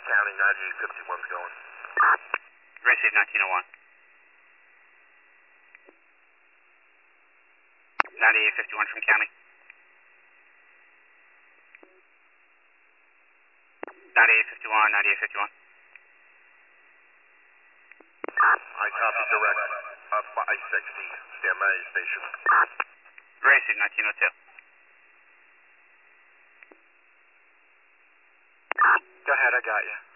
County, 9851's going. Receive 1901. 9851 from County. 9851, 9851. I copy direct. 560. Stand by station. Receive 1902. Go ahead, I got you.